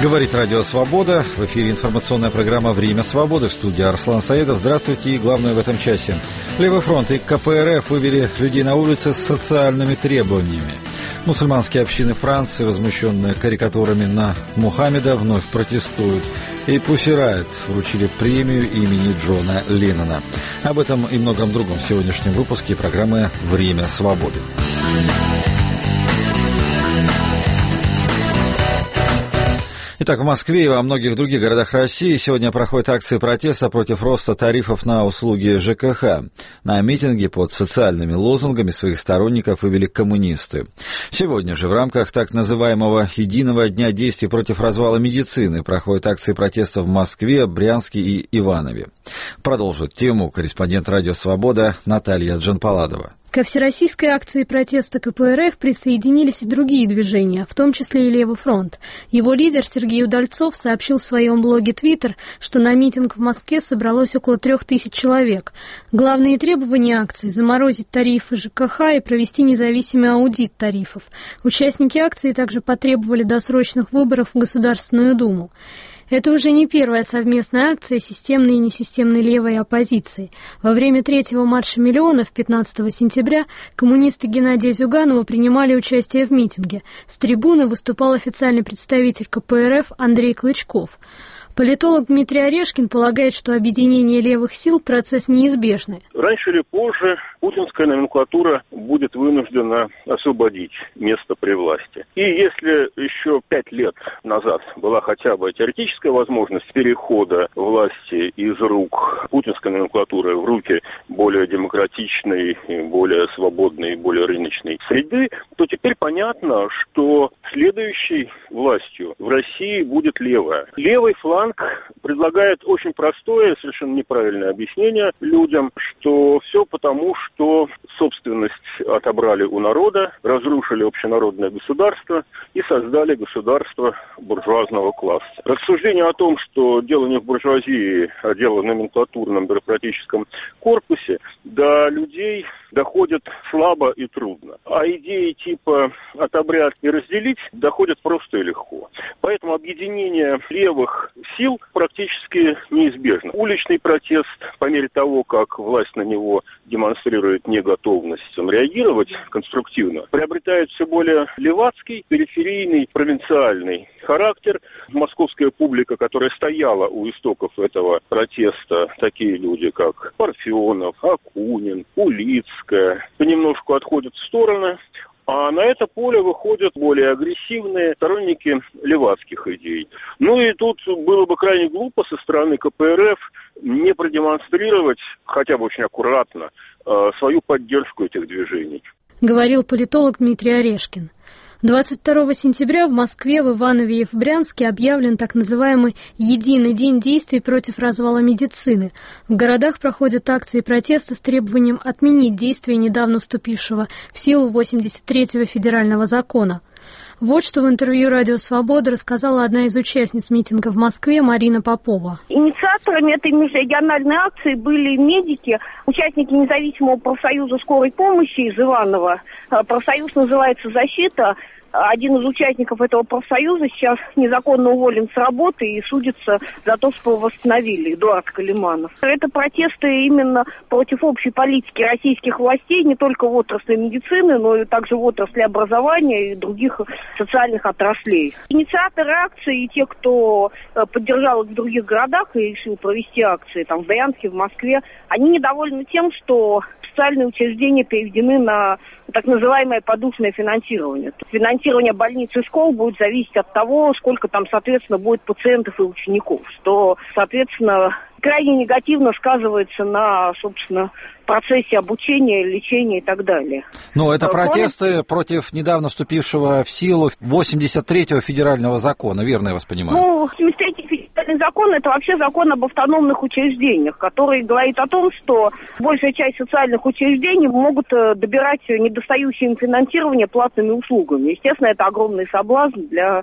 Говорит Радио Свобода. В эфире информационная программа «Время свободы». В студии Арслан Саидов. Здравствуйте. И главное в этом часе. Левый фронт и КПРФ вывели людей на улицы с социальными требованиями. Мусульманские общины Франции, возмущенные карикатурами на Мухаммеда, вновь протестуют. И Pussy Riot вручили премию имени Джона Леннона. Об этом и многом другом в сегодняшнем выпуске программы «Время свободы». Итак, в Москве и во многих других городах России сегодня проходят акции протеста против роста тарифов на услуги ЖКХ. На митинге под социальными лозунгами своих сторонников вывели коммунисты. Сегодня же в рамках так называемого «Единого дня действий против развала медицины» проходят акции протеста в Москве, Брянске и Иванове. Продолжит тему корреспондент «Радио Свобода» Наталья Джанпаладова. Ко всероссийской акции протеста КПРФ присоединились и другие движения, в том числе и Левый фронт. Его лидер Сергей Удальцов сообщил в своем блоге Twitter, что на митинг в Москве собралось около 3000 человек. Главные требования акции – заморозить тарифы ЖКХ и провести независимый аудит тарифов. Участники акции также потребовали досрочных выборов в Государственную Думу. Это уже не первая совместная акция системной и несистемной левой оппозиции. Во время третьего марша миллионов 15 сентября коммунисты Геннадия Зюганова принимали участие в митинге. С трибуны выступал официальный представитель КПРФ Андрей Клычков. Политолог Дмитрий Орешкин полагает, что объединение левых сил – процесс неизбежный. Раньше или позже путинская номенклатура будет вынуждена освободить место при власти. И если еще 5 лет назад была хотя бы теоретическая возможность перехода власти из рук путинской номенклатуры в руки более демократичной, более свободной, более рыночной среды, то теперь понятно, что следующей властью в России будет левая. Левый фланг предлагает очень простое, совершенно неправильное объяснение людям, что все потому, что собственность отобрали у народа, разрушили общенародное государство и создали государство буржуазного класса. Рассуждение о том, что дело не в буржуазии, а дело в номенклатурном бюрократическом корпусе, до людей доходит слабо и трудно. А идеи типа отобрать и разделить доходят просто и легко. Поэтому объединение левых сил практически неизбежно. Уличный протест, по мере того, как власть на него демонстрирует неготовность реагировать конструктивно, приобретает все более левацкий, периферийный, провинциальный характер. Московская публика, которая стояла у истоков этого протеста, такие люди, как Парфенов, Акунин, Улицкая, понемножку отходят в стороны. А на это поле выходят более агрессивные сторонники левацких идей. Ну и тут было бы крайне глупо со стороны КПРФ не продемонстрировать, хотя бы очень аккуратно, свою поддержку этих движений. Говорил политолог Дмитрий Орешкин. 22 сентября в Москве, в Иванове и в Брянске объявлен так называемый «Единый день действий против развала медицины». В городах проходят акции протеста с требованием отменить действие недавно вступившего в силу 83-го федерального закона. Вот что в интервью «Радио Свобода» рассказала одна из участниц митинга в Москве Марина Попова. Инициаторами этой межрегиональной акции были медики, участники независимого профсоюза скорой помощи из Иваново. Профсоюз называется «Защита». Один из участников этого профсоюза сейчас незаконно уволен с работы и судится за то, что восстановили, Эдуард Калиманов. Это протесты именно против общей политики российских властей, не только в отрасли медицины, но и также в отрасли образования и других социальных отраслей. Инициаторы акции и те, кто поддержал их в других городах и решил провести акции, там, в Брянске, в Москве, они недовольны тем, что социальные учреждения переведены на так называемое подушное финансирование. Финансирование больниц и школ будет зависеть от того, сколько там, соответственно, будет пациентов и учеников, что, соответственно, крайне негативно сказывается на, собственно, процессе обучения, лечения и так далее. Ну, это протесты против недавно вступившего в силу 83-го федерального закона, верно я вас понимаю? Ну, 83-й федеральный закон – это вообще закон об автономных учреждениях, который говорит о том, что большая часть социальных учреждений могут добирать недостающее им финансирование платными услугами. Естественно, это огромный соблазн для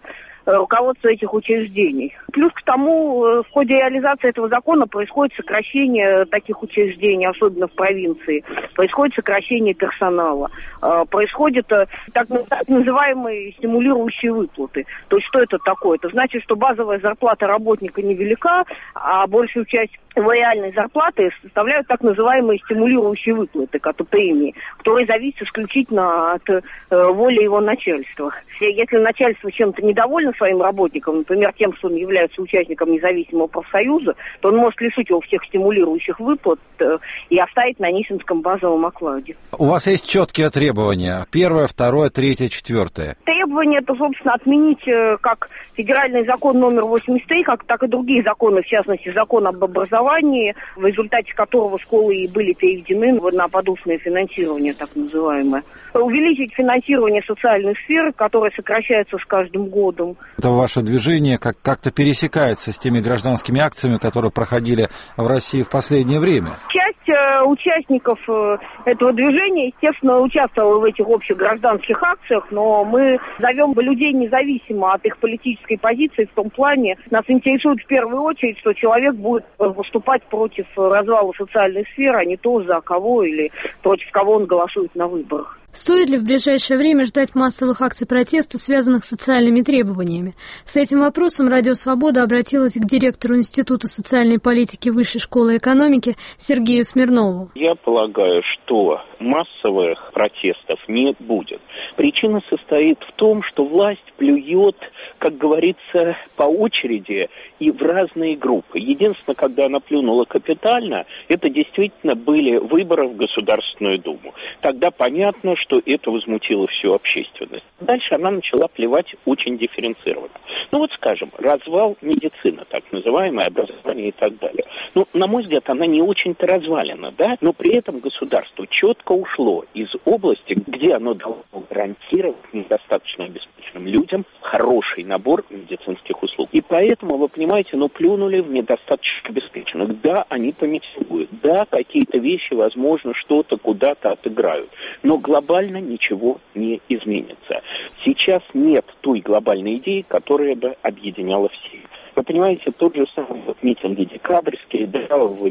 руководство этих учреждений. Плюс к тому, в ходе реализации этого закона происходит сокращение таких учреждений, особенно в провинции. Происходит сокращение персонала. Происходят так называемые стимулирующие выплаты. То есть что это такое? Это значит, что базовая зарплата работника невелика, а большую часть его реальной зарплаты составляют так называемые стимулирующие выплаты, премии, которые зависят исключительно от воли его начальства. Если начальство чем-то недовольно своим работникам, например, тем, что он является участником независимого профсоюза, то он может лишить его всех стимулирующих выплат и оставить на нищенском базовом окладе. У вас есть четкие требования? Первое, второе, третье, четвертое. Требование это, собственно, отменить как федеральный закон номер 83, так и другие законы, в частности, закон об образовании, в результате которого школы и были переведены на подушное финансирование, так называемое. Увеличить финансирование социальных сфер, которое сокращается с каждым годом. Это ваше движение как-то пересекается с теми гражданскими акциями, которые проходили в России в последнее время? Часть участников этого движения, естественно, участвовала в этих общих гражданских акциях, но мы зовем людей независимо от их политической позиции в том плане, нас интересует в первую очередь, что человек будет выступать против развала социальных сфер, а не то, за кого или против кого он голосует на выборах. Стоит ли в ближайшее время ждать массовых акций протеста, связанных с социальными требованиями? С этим вопросом Радио Свобода обратилась к директору Института социальной политики Высшей школы экономики Сергею Смирнову. Я полагаю, что массовых протестов не будет. Причина состоит в том, что власть плюет, как говорится, по очереди и в разные группы. Единственное, когда она плюнула капитально, это действительно были выборы в Государственную Думу. Тогда понятно, что это возмутило всю общественность. Дальше она начала плевать очень дифференцированно. Ну вот, скажем, развал медицины, так называемое, образование и так далее. Ну, на мой взгляд, она не очень-то развалена, да, но при этом государство четко ушло из области, где оно должно гарантировать недостаточно обеспеченным людям хороший набор медицинских услуг. И поэтому, вы понимаете, плюнули в недостаточно обеспеченных. Да, они помитингуют, да, какие-то вещи, возможно, что-то куда-то отыграют, но глобально ничего не изменится. Сейчас нет той глобальной идеи, которая бы объединяла всех. Вы понимаете, тот же самый митинги декабрьские, да, в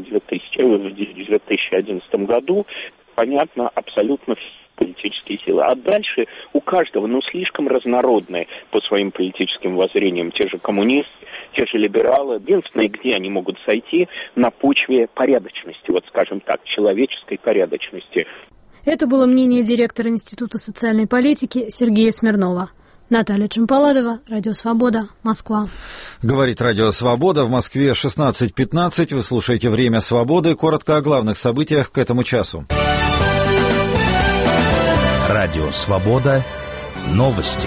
2011 году, понятно, абсолютно все политические силы. А дальше у каждого, слишком разнородные по своим политическим воззрениям, те же коммунисты, те же либералы. Единственное, где они могут сойти, на почве порядочности, вот скажем так, человеческой порядочности. Это было мнение директора Института социальной политики Сергея Смирнова. Наталья Чемпаладова, Радио Свобода, Москва. Говорит Радио Свобода. В Москве 16:15. Вы слушаете «Время свободы». Коротко о главных событиях к этому часу. Радио Свобода. Новости.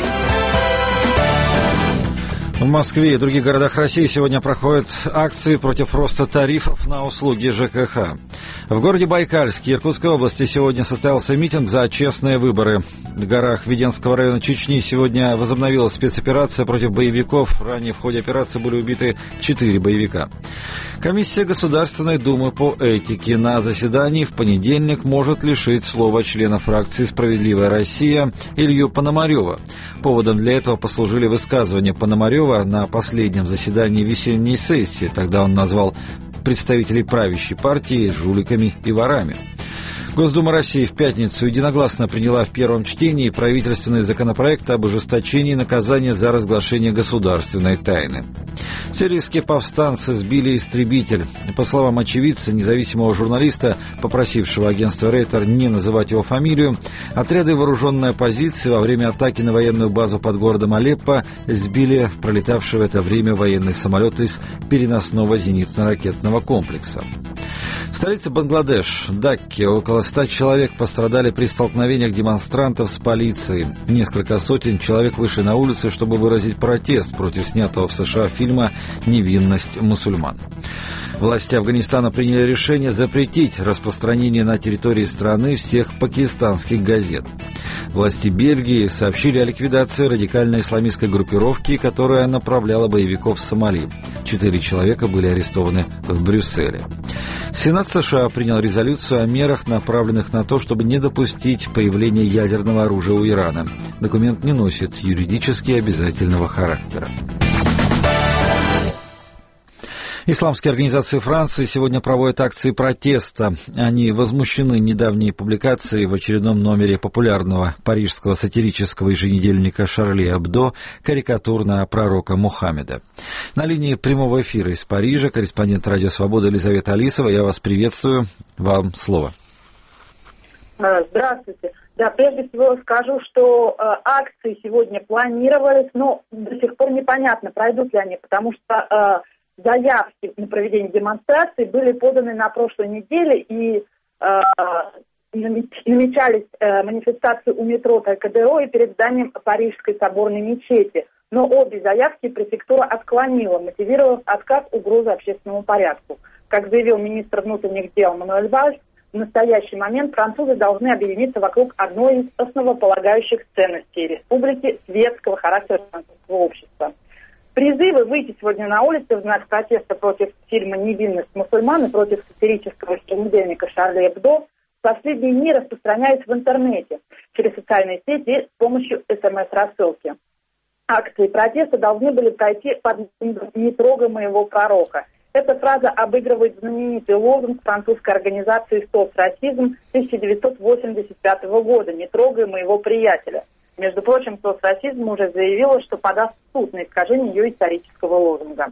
В Москве и других городах России сегодня проходят акции против роста тарифов на услуги ЖКХ. В городе Байкальске Иркутской области сегодня состоялся митинг за честные выборы. В горах Веденского района Чечни сегодня возобновилась спецоперация против боевиков. Ранее в ходе операции были убиты 4 боевика. Комиссия Государственной Думы по этике на заседании в понедельник может лишить слова члена фракции «Справедливая Россия» Илью Пономарева. Поводом для этого послужили высказывания Пономарева на последнем заседании весенней сессии. Тогда он назвал представителей правящей партии жуликами и ворами. Госдума России в пятницу единогласно приняла в первом чтении правительственный законопроект об ужесточении наказания за разглашение государственной тайны. Сирийские повстанцы сбили истребитель. По словам очевидца, независимого журналиста, попросившего агентство Рейтер не называть его фамилию, отряды вооруженной оппозиции во время атаки на военную базу под городом Алеппо сбили пролетавший в это время военный самолет из переносного зенитно-ракетного комплекса. В столице Бангладеш, Дакке, около 100 человек пострадали при столкновениях демонстрантов с полицией. Несколько сотен человек вышли на улицы, чтобы выразить протест против снятого в США фильма «Невинность мусульман». Власти Афганистана приняли решение запретить распространение на территории страны всех пакистанских газет. Власти Бельгии сообщили о ликвидации радикальной исламистской группировки, которая направляла боевиков в Сомали. 4 человека были арестованы в Брюсселе. Сенат США принял резолюцию о мерах, направленных на то, чтобы не допустить появления ядерного оружия у Ирана. Документ не носит юридически обязательного характера. Исламские организации Франции сегодня проводят акции протеста. Они возмущены недавней публикацией в очередном номере популярного парижского сатирического еженедельника «Шарли Эбдо» карикатур на пророка Мухаммеда. На линии прямого эфира из Парижа корреспондент «Радио Свобода» Елизавета Алисова. Я вас приветствую. Вам слово. Здравствуйте. Да, прежде всего скажу, что акции сегодня планировались, но до сих пор непонятно, пройдут ли они, потому что заявки на проведение демонстрации были поданы на прошлой неделе, и намечались манифестации у метро Трокадеро и перед зданием Парижской соборной мечети. Но обе заявки префектура отклонила, мотивировав отказ угрозы общественному порядку. Как заявил министр внутренних дел Мануэль Вальс, в настоящий момент французы должны объединиться вокруг одной из основополагающих ценностей республики светского характера французского общества. Призывы выйти сегодня на улицы в знак протеста против фильма «Невинность мусульман» и против сатирического еженедельника «Шарли Эбдо» в последние дни распространяются в интернете через социальные сети и с помощью СМС-рассылки. Акции протеста должны были пройти под «Не трогай моего пророка». Эта фраза обыгрывает знаменитый лозунг французской организации «Стоп расизм» 1985 года «Не трогай моего приятеля». Между прочим, соцрасизм уже заявила, что подаст в суд на искажение ее исторического лозунга.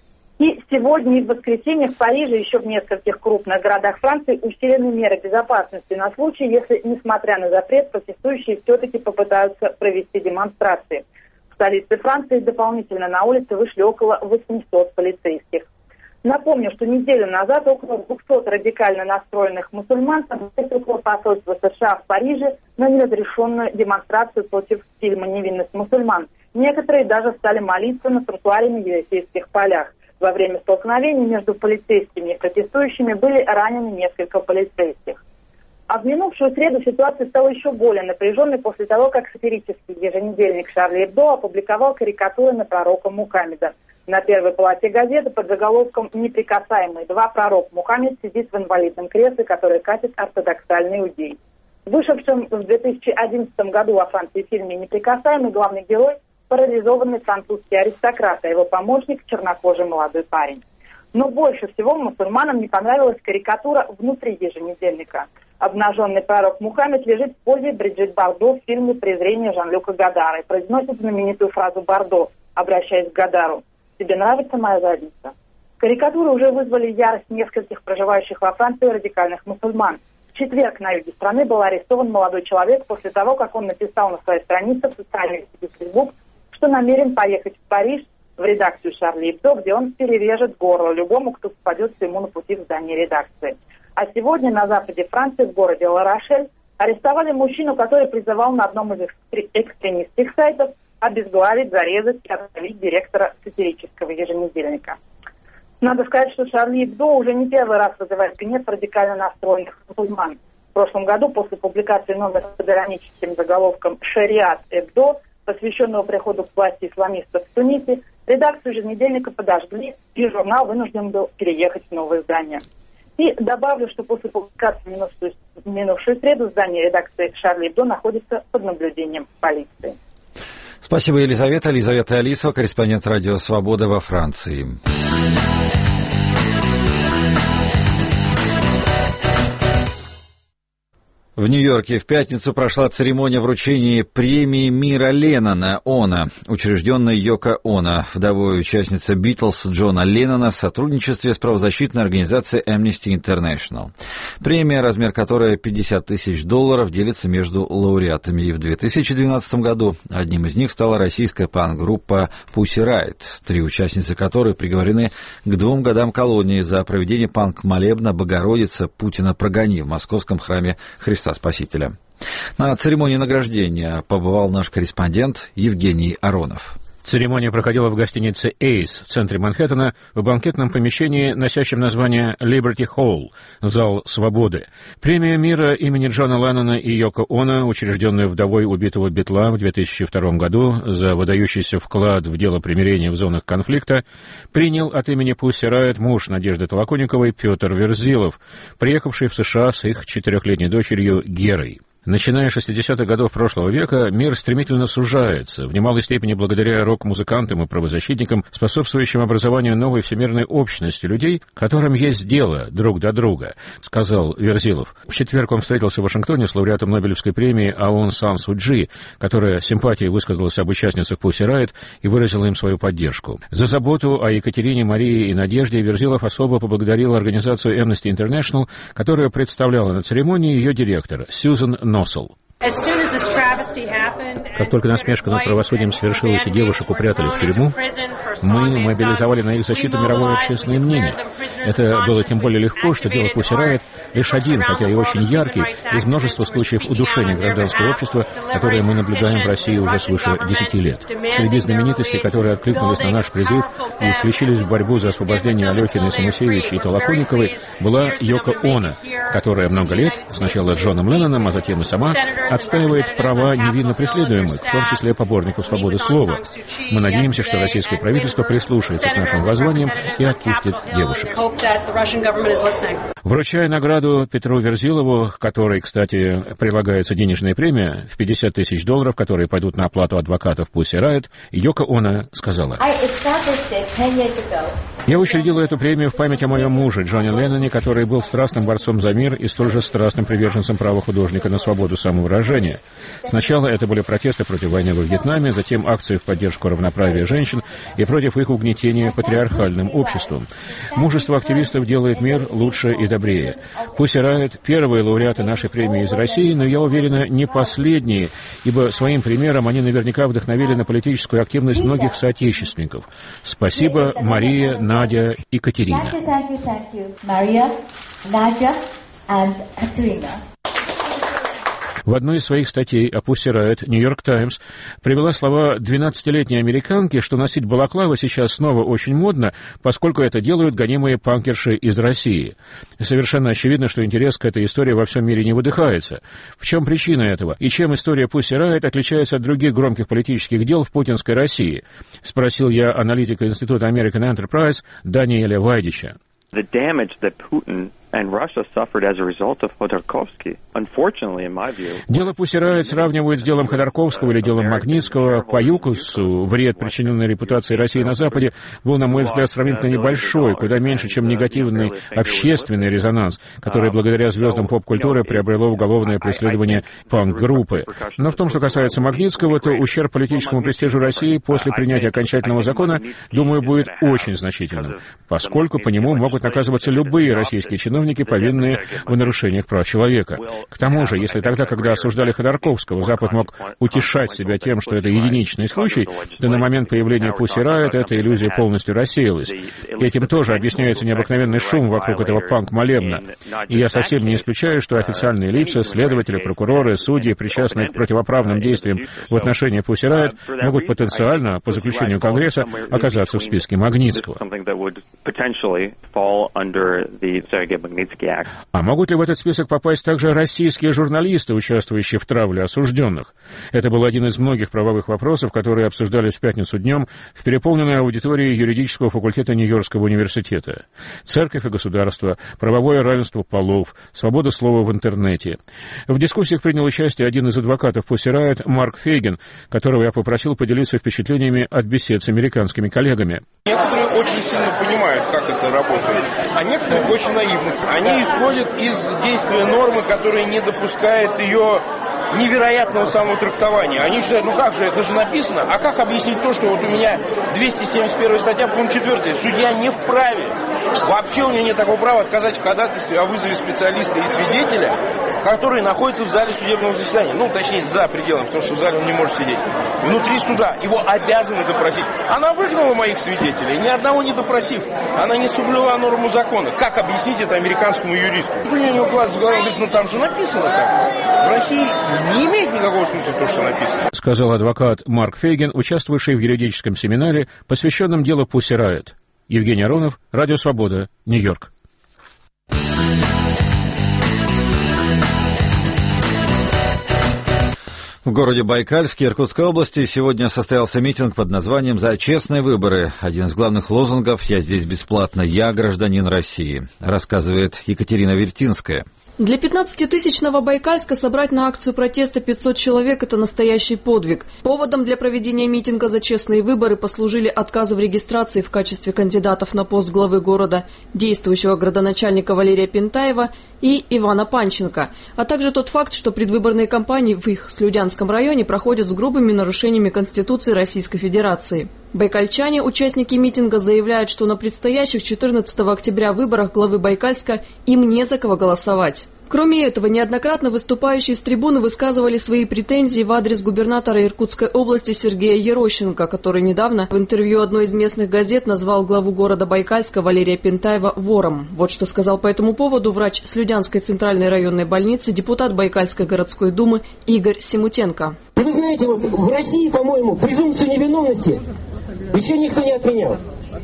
И сегодня и в воскресенье в Париже и еще в нескольких крупных городах Франции усилены меры безопасности на случай, если, несмотря на запрет, протестующие все-таки попытаются провести демонстрации. В столице Франции дополнительно на улицы вышли около 800 полицейских. Напомню, что неделю назад около 200 радикально настроенных мусульман собрались около посольства США в Париже на неразрешенную демонстрацию против фильма «Невинность мусульман». Некоторые даже стали молиться на тротуаре на Елисейских полях. Во время столкновений между полицейскими и протестующими были ранены несколько полицейских. А в минувшую среду ситуация стала еще более напряженной после того, как сатирический еженедельник «Шарли Эбдо» опубликовал карикатуры на пророка Мухаммеда. На первой полосе газеты под заголовком «Неприкасаемый 2. Пророк Мухаммед сидит в инвалидном кресле, которое катит ортодоксальный иудей». В вышедшем в 2011 году во Франции фильме «Неприкасаемый» главный герой – парализованный французский аристократ, а его помощник – чернокожий молодой парень. Но больше всего мусульманам не понравилась карикатура внутри еженедельника. Обнаженный пророк Мухаммед лежит в позе Бриджит Бардо в фильме «Презрение» Жан-Люка Годара и произносит знаменитую фразу Бардо, обращаясь к Годару: «Тебе нравится моя задница?». Карикатуры уже вызвали ярость нескольких проживающих во Франции радикальных мусульман. В четверг на юге страны был арестован молодой человек после того, как он написал на своей странице в социальной сети Facebook, что намерен поехать в Париж в редакцию «Шарли Эбдо», где он перережет горло любому, кто попадется ему на пути в здание редакции. А сегодня на западе Франции, в городе Ла-Рошель, арестовали мужчину, который призывал на одном из экстремистских сайтов обезглавить, зарезать и отравить директора сатирического еженедельника. Надо сказать, что «Шарли Эбдо» уже не первый раз вызывает гнев радикально настроенных мусульман. В прошлом году, после публикации номера с ироническим заголовком «Шариат Эбдо», посвященного приходу к власти исламистов в Тунисе, редакцию еженедельника подожгли, и журнал вынужден был переехать в новое здание. И добавлю, что после публикации в минувшую среду здание редакции «Шарли Эбдо» находится под наблюдением полиции. Спасибо, Елизавета. Елизавета Алисова, корреспондент «Радио Свобода» во Франции. В Нью-Йорке в пятницу прошла церемония вручения премии мира Леннона Оно, учрежденной Йоко Оно, вдовой участницы Битлз Джона Леннона, в сотрудничестве с правозащитной организацией Amnesty International. Премия, размер которой $50 тысяч, делится между лауреатами. И в 2012 году одним из них стала российская панк-группа Pussy Riot, 3 участницы которой приговорены к 2 годам колонии за проведение панк-молебна «Богородица, Путина прогони» в московском храме Христа Спасителя. На церемонии награждения побывал наш корреспондент Евгений Аронов. Церемония проходила в гостинице «Эйс» в центре Манхэттена в банкетном помещении, носящем название «Liberty Hall» — «Зал свободы». Премия мира имени Джона Леннона и Йоко Оно, учрежденная вдовой убитого Битла в 2002 году за выдающийся вклад в дело примирения в зонах конфликта, принял от имени Pussy Riot муж Надежды Толоконниковой Петр Верзилов, приехавший в США с их 4-летней дочерью Герой. Начиная с 60-х годов прошлого века, мир стремительно сужается, в немалой степени благодаря рок-музыкантам и правозащитникам, способствующим образованию новой всемирной общности людей, которым есть дело друг до друга, сказал Верзилов. В четверг он встретился в Вашингтоне с лауреатом Нобелевской премии Аун Сан Су Чжи, которая симпатией высказалась об участницах Pussy Riot и выразила им свою поддержку. За заботу о Екатерине, Марии и Надежде Верзилов особо поблагодарил организацию Amnesty International, которая представляла на церемонии ее директор Сьюзен Носел. Как только насмешка над правосудием свершилась и девушек упрятали в тюрьму, мы мобилизовали на их защиту мировое общественное мнение. Это было тем более легко, что дело Pussy Riot лишь один, хотя и очень яркий, из множества случаев удушения гражданского общества, которые мы наблюдаем в России уже свыше 10 лет. Среди знаменитостей, которые откликнулись на наш призыв и включились в борьбу за освобождение Алехина, Самусевича и Толоконниковой, была Йоко Оно, которая много лет, сначала Джоном Ленноном, а затем и сама, отстаивает права невинно преследуемых, в том числе поборников свободы слова. Мы надеемся, что российское правительство прислушается к нашим воззваниям и отпустит девушек. Вручая награду Петру Верзилову, к которой, кстати, прилагается денежная премия в $50 тысяч, которые пойдут на оплату адвокатов Pussy Riot, Йоко Оно сказала: «Я учредила эту премию в память о моем муже Джоне Ленноне, который был страстным борцом за мир и столь же страстным приверженцем права художника на свободу самовыражения. Сначала это были протесты против войны во Вьетнаме, затем акции в поддержку равноправия женщин и против их угнетения патриархальным обществом. Мужество активистов делает мир лучше и добрее. Pussy Riot — первые лауреаты нашей премии из России, но я уверена, не последние, ибо своим примером они наверняка вдохновили на политическую активность многих соотечественников. Спасибо, Мария, Надя и Катерина». В одной из своих статей о Pussy Riot New York Times привела слова 12-летней американки, что носить балаклавы сейчас снова очень модно, поскольку это делают гонимые панкерши из России. Совершенно очевидно, что интерес к этой истории во всем мире не выдыхается. В чем причина этого? И чем история Pussy Riot отличается от других громких политических дел в путинской России? Спросил я аналитика Института American Enterprise Даниэля Вайдича. The damage that Putin and Russia suffered as a result of Khodorkovsky, unfortunately, in my view... Дело Pussy Riot сравнивают с делом Ходорковского или делом Магнитского. По ЮКОСу вред, причиненный репутации России на Западе, был, на мой взгляд, сравнительно небольшой, куда меньше, чем негативный общественный резонанс, который благодаря звездам поп-культуры приобрело уголовное преследование панк-группы. Но в том, что касается Магнитского, то ущерб политическому престижу России после принятия окончательного закона, думаю, будет очень значительным, поскольку по нему могут наказываться любые российские чиновники, повинные в нарушениях прав человека. К тому же, если тогда, когда осуждали Ходорковского, Запад мог утешать себя тем, что это единичный случай, то на момент появления Pussy Riot эта иллюзия полностью рассеялась. Этим тоже объясняется необыкновенный шум вокруг этого панк-молебна. И я совсем не исключаю, что официальные лица, следователи, прокуроры, судьи, причастные к противоправным действиям в отношении Pussy Riot, могут потенциально, по заключению Конгресса, оказаться в списке Магнитского. А могут ли в этот список попасть также российские журналисты, участвующие в травле осужденных? Это был один из многих правовых вопросов, которые обсуждались в пятницу днем в переполненной аудитории юридического факультета Нью-Йоркского университета. Церковь и государство, правовое равенство полов, свобода слова в интернете. В дискуссиях принял участие один из адвокатов Pussy Riot, Марк Фейгин, которого я попросил поделиться впечатлениями от бесед с американскими коллегами. Некоторые очень сильно понимают, как это работает, а некоторые очень наивны. Они исходят из действия нормы, которая не допускает ее невероятного самотрактования. Они считают, ну как же, это же написано. А как объяснить то, что вот у меня 271 статья, пункт 4, судья не вправе Вообще у меня нет такого права отказать в ходатайстве о вызове специалиста и свидетеля, который находится в зале судебного заседания. Ну, точнее, за пределом, потому что в зале он не может сидеть. Внутри суда его обязаны допросить. Она выгнала моих свидетелей, ни одного не допросив. Она не соблюла норму закона. Как объяснить это американскому юристу? У него глаз в голову говорит, ну там же написано так. В России не имеет никакого смысла то, что написано. Сказал адвокат Марк Фейгин, участвовавший в юридическом семинаре, посвященном делу Pussy Riot. Евгений Аронов, Радио Свобода, Нью-Йорк. В городе Байкальске Иркутской области сегодня состоялся митинг под названием «За честные выборы». Один из главных лозунгов «Я здесь бесплатно, я гражданин России», рассказывает Екатерина Вертинская. Для 15-тысячного Байкальска собрать на акцию протеста 500 человек – это настоящий подвиг. Поводом для проведения митинга за честные выборы послужили отказы в регистрации в качестве кандидатов на пост главы города действующего градоначальника Валерия Пентаева и Ивана Панченко, а также тот факт, что предвыборные кампании в их Слюдянском районе проходят с грубыми нарушениями Конституции Российской Федерации. Байкальчане, участники митинга, заявляют, что на предстоящих 14 октября выборах главы Байкальска им не за кого голосовать. Кроме этого, неоднократно выступающие с трибуны высказывали свои претензии в адрес губернатора Иркутской области Сергея Ерощенко, который недавно в интервью одной из местных газет назвал главу города Байкальска Валерия Пентаева вором. Вот что сказал по этому поводу врач Слюдянской центральной районной больницы, депутат Байкальской городской думы Игорь Симутенко. Вы знаете, вот в России, по-моему, презумпцию невиновности еще никто не отменял.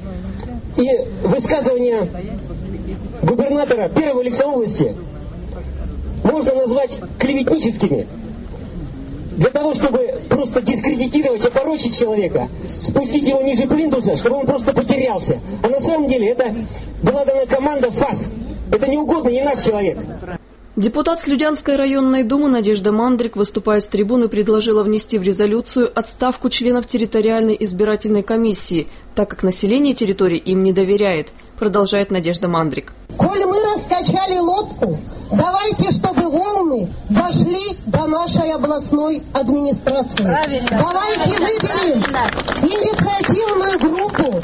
И высказывания губернатора первого лица области можно назвать клеветническими. Для того, чтобы просто дискредитировать, опорочить человека, спустить его ниже плинтуса, чтобы он просто потерялся. А на самом деле это была дана команда ФАС. Это неугодный, не наш человек. Депутат Слюдянской районной думы Надежда Мандрик, выступая с трибуны, предложила внести в резолюцию отставку членов территориальной избирательной комиссии, так как население территории им не доверяет, продолжает Надежда Мандрик. Коль мы раскачали лодку, давайте, чтобы волны дошли до нашей областной администрации. Правильно. Давайте выберем инициативную группу,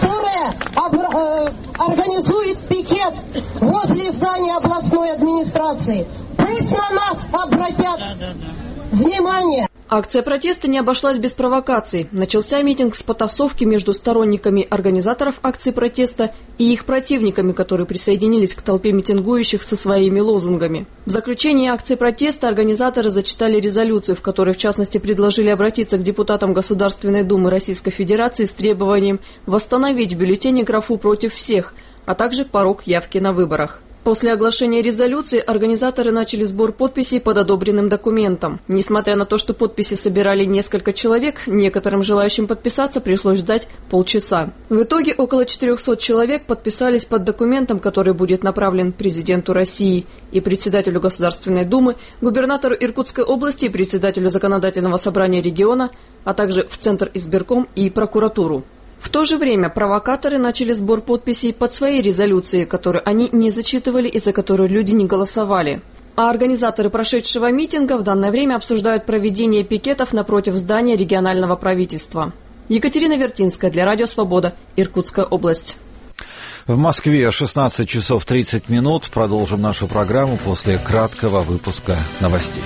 которая организует пикет возле здания областной администрации. Пусть на нас обратят внимание. Акция протеста не обошлась без провокаций. Начался митинг с потасовки между сторонниками организаторов акции протеста и их противниками, которые присоединились к толпе митингующих со своими лозунгами. В заключении акции протеста организаторы зачитали резолюцию, в которой в частности предложили обратиться к депутатам Государственной Думы Российской Федерации с требованием восстановить в бюллетене графу «против всех», а также порог явки на выборах. После оглашения резолюции организаторы начали сбор подписей под одобренным документом. Несмотря на то, что подписи собирали несколько человек, некоторым желающим подписаться пришлось ждать полчаса. В итоге около 400 человек подписались под документом, который будет направлен президенту России и председателю Государственной Думы, губернатору Иркутской области и председателю Законодательного собрания региона, а также в Центр избирком и прокуратуру. В то же время провокаторы начали сбор подписей под свои резолюции, которые они не зачитывали и за которые люди не голосовали. А организаторы прошедшего митинга в данное время обсуждают проведение пикетов напротив здания регионального правительства. Екатерина Вертинская для Радио Свобода, Иркутская область. В Москве 16 часов 30 минут. Продолжим нашу программу после краткого выпуска новостей.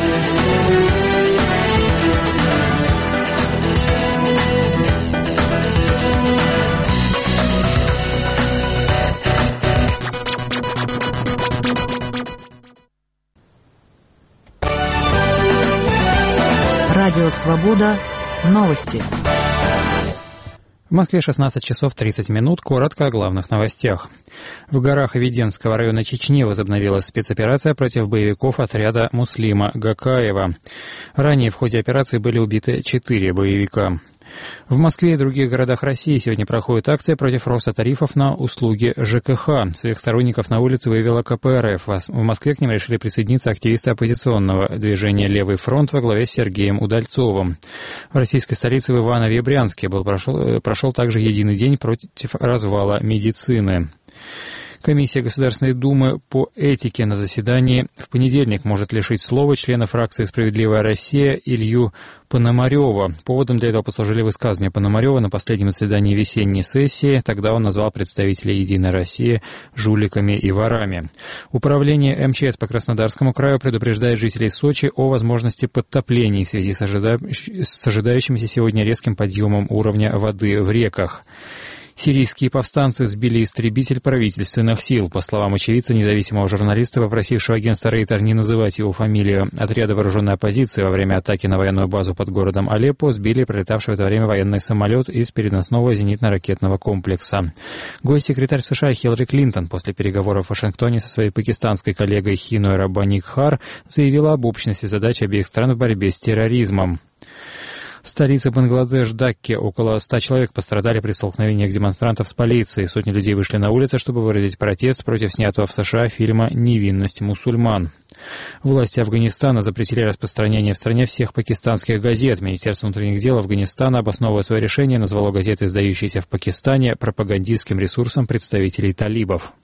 Радио «Свобода». Новости. В Москве 16 часов 30 минут. Коротко о главных новостях. В горах Веденского района Чечни возобновилась спецоперация против боевиков отряда Муслима Гакаева. Ранее в ходе операции были убиты 4 боевика. В Москве и других городах России сегодня проходит акция против роста тарифов на услуги ЖКХ. Своих сторонников на улице вывела КПРФ. В Москве к ним решили присоединиться активисты оппозиционного движения «Левый фронт» во главе с Сергеем Удальцовым. В российской столице в Иванове и Брянске прошел также единый день против развала медицины. Комиссия Государственной Думы по этике на заседании в понедельник может лишить слова члена фракции «Справедливая Россия» Илью Пономарева. Поводом для этого послужили высказывания Пономарева на последнем заседании весенней сессии. Тогда он назвал представителей «Единой России» жуликами и ворами. Управление МЧС по Краснодарскому краю предупреждает жителей Сочи о возможности подтоплений в связи с ожидающимся сегодня резким подъемом уровня воды в реках. Сирийские повстанцы сбили истребитель правительственных сил. По словам очевидца, независимого журналиста, попросившего агентство Рейтер не называть его фамилию, отряда вооруженной оппозиции во время атаки на военную базу под городом Алеппо сбили прилетавший в это время военный самолет из переносного зенитно-ракетного комплекса. Госсекретарь США Хиллари Клинтон после переговоров в Вашингтоне со своей пакистанской коллегой Хиной Раббани Кхар заявила об общности задач обеих стран в борьбе с терроризмом. В столице Бангладеш, Дакке, около 100 человек пострадали при столкновениях демонстрантов с полицией. Сотни людей вышли на улицы, чтобы выразить протест против снятого в США фильма «Невинность мусульман». Власти Афганистана запретили распространение в стране всех пакистанских газет. Министерство внутренних дел Афганистана, обосновывая свое решение, назвало газеты, издающиеся в Пакистане, пропагандистским ресурсом представителей талибов.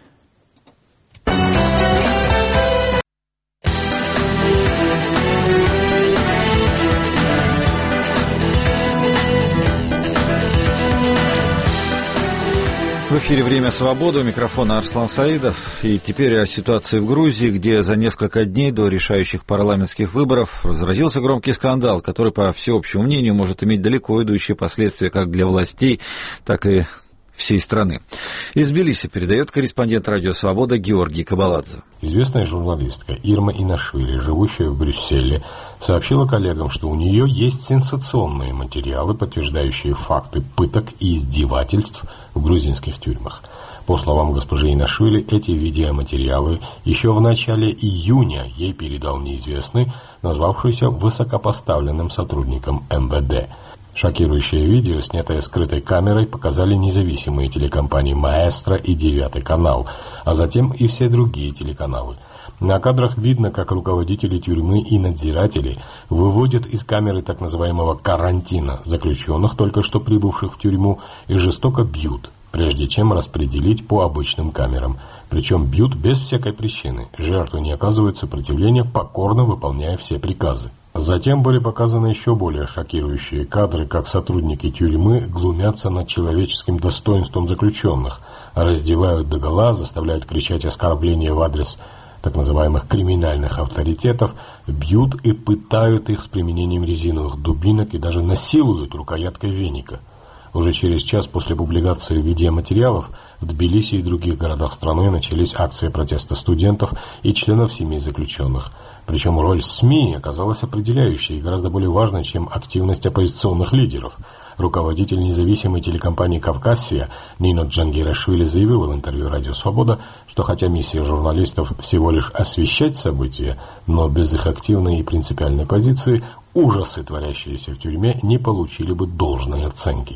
В эфире «Время свободы», у микрофона Арслан Саидов. И теперь о ситуации в Грузии, где за несколько дней до решающих парламентских выборов разразился громкий скандал, который, по всеобщему мнению, может иметь далеко идущие последствия как для властей, так и всей страны. Из Тбилиси передает корреспондент «Радио Свобода» Георгий Кабаладзе. Известная журналистка Ирма Инашвили, живущая в Брюсселе, сообщила коллегам, что у нее есть сенсационные материалы, подтверждающие факты пыток и издевательств в грузинских тюрьмах. По словам госпожи Инашвили, эти видеоматериалы еще в начале июня ей передал неизвестный, назвавшийся высокопоставленным сотрудником МВД. Шокирующее видео, снятое скрытой камерой, показали независимые телекомпании «Маэстро» и «9 канал», а затем и все другие телеканалы. На кадрах видно, как руководители тюрьмы и надзиратели выводят из камеры так называемого «карантина» заключенных, только что прибывших в тюрьму, и жестоко бьют, прежде чем распределить по обычным камерам. Причем бьют без всякой причины. Жертвы не оказывают сопротивления, покорно выполняя все приказы. Затем были показаны еще более шокирующие кадры, как сотрудники тюрьмы глумятся над человеческим достоинством заключенных, раздевают догола, заставляют кричать оскорбления в адрес так называемых криминальных авторитетов, бьют и пытают их с применением резиновых дубинок и даже насилуют рукояткой веника. Уже через час после публикации видеоматериалов в Тбилиси и других городах страны начались акции протеста студентов и членов семей заключенных. Причем роль СМИ оказалась определяющей и гораздо более важной, чем активность оппозиционных лидеров. Руководитель независимой телекомпании «Кавказия» Нино Джангирашвили заявила в интервью «Радио Свобода», что хотя миссия журналистов всего лишь освещать события, но без их активной и принципиальной позиции ужасы, творящиеся в тюрьме, не получили бы должной оценки.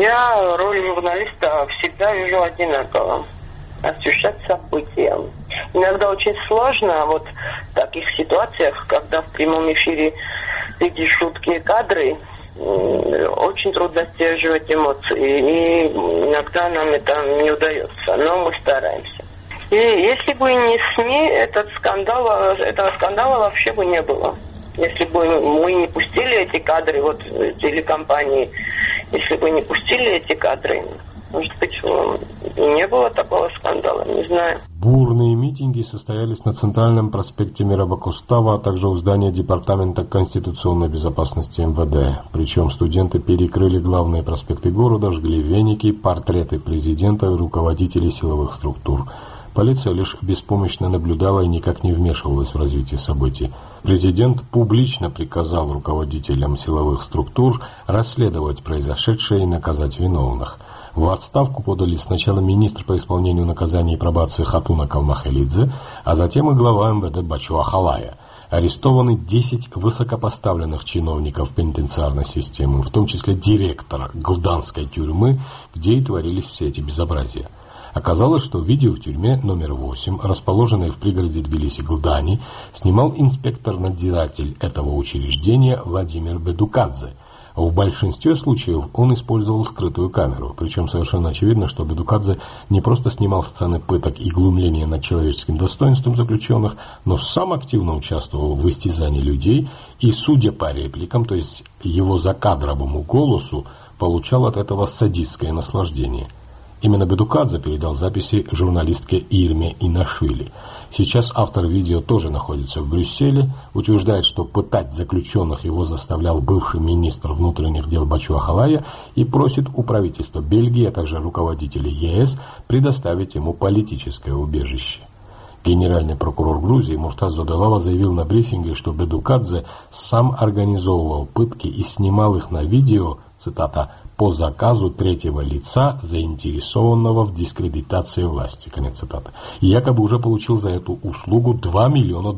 Я роль журналиста всегда вижу одинаково. Освещать события. Иногда очень сложно вот в таких ситуациях, когда в прямом эфире видишь жуткие кадры, очень трудно сдерживать эмоции. И иногда нам это не удается, но мы стараемся. И если бы не СМИ, этого скандала вообще бы не было. Если бы мы не пустили эти кадры, вот телекомпании, если бы не пустили эти кадры, может быть, не было такого скандала, не знаю. Бурные митинги состоялись на Центральном проспекте Мирабакустава, а также у здания Департамента конституционной безопасности МВД. Причем студенты перекрыли главные проспекты города, жгли веники, портреты президента и руководителей силовых структур. Полиция лишь беспомощно наблюдала и никак не вмешивалась в развитие событий. Президент публично приказал руководителям силовых структур расследовать произошедшее и наказать виновных. В отставку подали сначала министр по исполнению наказаний и пробации Хатуна Калмахалидзе, а затем и глава МВД Бачу Ахалая. Арестованы 10 высокопоставленных чиновников пенитенциарной системы, в том числе директор Глданской тюрьмы, где и творились все эти безобразия. Оказалось, что видео в тюрьме номер 8, расположенной в пригороде Тбилиси-Глдани, снимал инспектор-надзиратель этого учреждения Владимир Бедукадзе. В большинстве случаев он использовал скрытую камеру, причем совершенно очевидно, что Бедукадзе не просто снимал сцены пыток и глумления над человеческим достоинством заключенных, но сам активно участвовал в истязании людей и, судя по репликам, то есть его закадровому голосу, получал от этого садистское наслаждение. Именно Бедукадзе передал записи журналистке Ирме Инашвили. Сейчас автор видео тоже находится в Брюсселе, утверждает, что пытать заключенных его заставлял бывший министр внутренних дел Бачу Ахалая и просит у правительства Бельгии, а также руководителей ЕС предоставить ему политическое убежище. Генеральный прокурор Грузии Муртаз Зодолава заявил на брифинге, что Бедукадзе сам организовывал пытки и снимал их на видео, цитата, по заказу третьего лица, заинтересованного в дискредитации власти. Конец цитаты. И якобы уже получил за эту услугу $2 миллиона.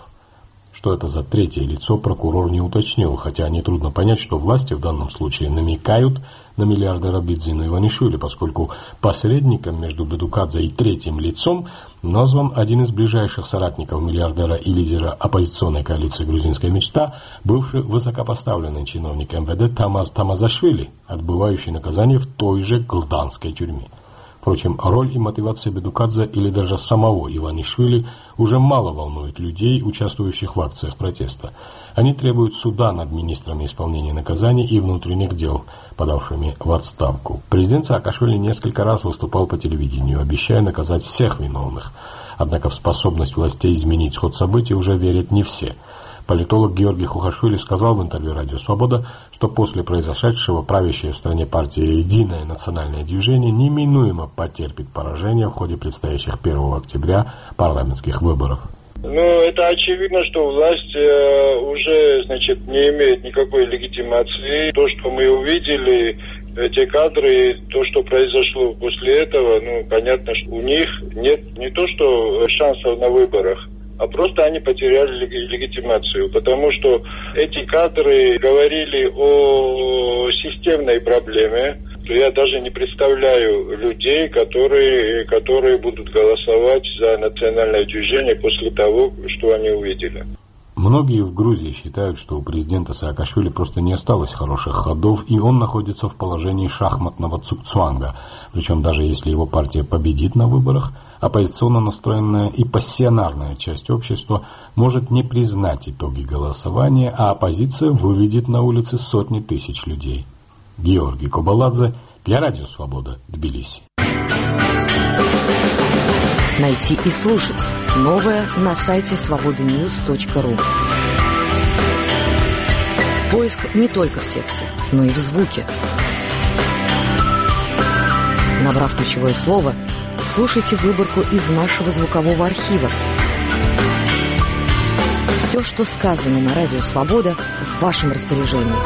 Что это за третье лицо, прокурор не уточнил, хотя нетрудно понять, что власти в данном случае намекают на миллиардера Бидзину Иванишвили, поскольку посредником между Бедукадзе и третьим лицом назван один из ближайших соратников миллиардера и лидера оппозиционной коалиции «Грузинская мечта», бывший высокопоставленный чиновник МВД Тамаз Тамазашвили, отбывающий наказание в той же Глданской тюрьме. Впрочем, роль и мотивация Бедукадзе или даже самого Иванишвили уже мало волнует людей, участвующих в акциях протеста. Они требуют суда над министрами исполнения наказаний и внутренних дел, подавшими в отставку. Президент Саакашвили несколько раз выступал по телевидению, обещая наказать всех виновных. Однако в способность властей изменить ход событий уже верят не все. Политолог Георгий Хухашвили сказал в интервью «Радио Свобода», что после произошедшего правящая в стране партия «Единое национальное движение» неминуемо потерпит поражение в ходе предстоящих 1 октября парламентских выборов. Это очевидно, что власть уже, не имеет никакой легитимации. То, что мы увидели, те кадры, то, что произошло после этого, понятно, что у них нет не то, что шансов на выборах, а просто они потеряли легитимацию, потому что эти кадры говорили о системной проблеме. Я даже не представляю людей, которые будут голосовать за национальное движение после того, что они увидели. Многие в Грузии считают, что у президента Саакашвили просто не осталось хороших ходов, и он находится в положении шахматного цугцванга. Причем даже если его партия победит на выборах, оппозиционно настроенная и пассионарная часть общества может не признать итоги голосования, а оппозиция выведет на улицы сотни тысяч людей. Георгий Кобаладзе для Радио Свобода, Тбилиси. Найти и слушать новое на сайте svobodanews.ru. Поиск не только в тексте, но и в звуке. Набрав ключевое слово, слушайте выборку из нашего звукового архива. Все, что сказано на Радио Свобода, в вашем распоряжении.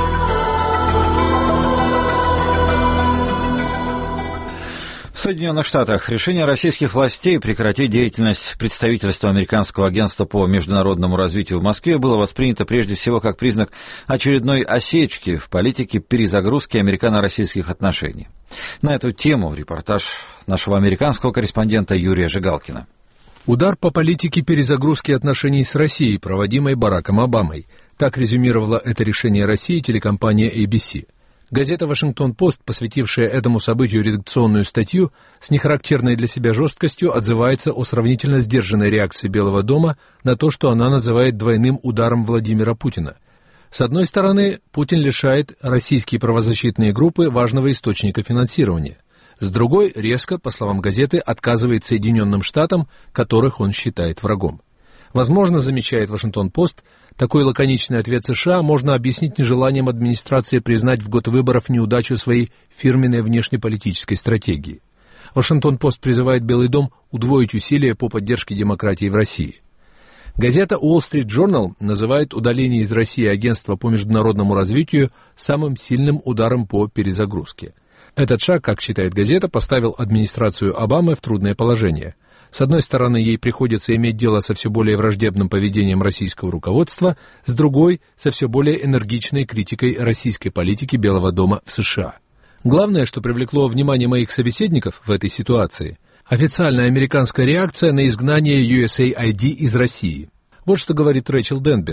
В Соединенных Штатах решение российских властей прекратить деятельность представительства Американского агентства по международному развитию в Москве было воспринято прежде всего как признак очередной осечки в политике перезагрузки американо-российских отношений. На эту тему репортаж нашего американского корреспондента Юрия Жигалкина. Удар по политике перезагрузки отношений с Россией, проводимой Бараком Обамой. Так резюмировала это решение России телекомпания ABC. Газета «Вашингтон-Пост», посвятившая этому событию редакционную статью, с нехарактерной для себя жесткостью отзывается о сравнительно сдержанной реакции Белого дома на то, что она называет двойным ударом Владимира Путина. С одной стороны, Путин лишает российские правозащитные группы важного источника финансирования. С другой, резко, по словам газеты, отказывает Соединенным Штатам, которых он считает врагом. Возможно, замечает «Вашингтон-Пост», такой лаконичный ответ США можно объяснить нежеланием администрации признать в год выборов неудачу своей фирменной внешнеполитической стратегии. «Вашингтон-Пост» призывает Белый дом удвоить усилия по поддержке демократии в России. Газета Wall Street Journal называет удаление из России агентства по международному развитию самым сильным ударом по перезагрузке. Этот шаг, как считает газета, поставил администрацию Обамы в трудное положение. С одной стороны, ей приходится иметь дело со все более враждебным поведением российского руководства, с другой – со все более энергичной критикой российской политики Белого дома в США. Главное, что привлекло внимание моих собеседников в этой ситуации – официальная американская реакция на изгнание USAID из России. Вот что говорит Рэйчел Денбер,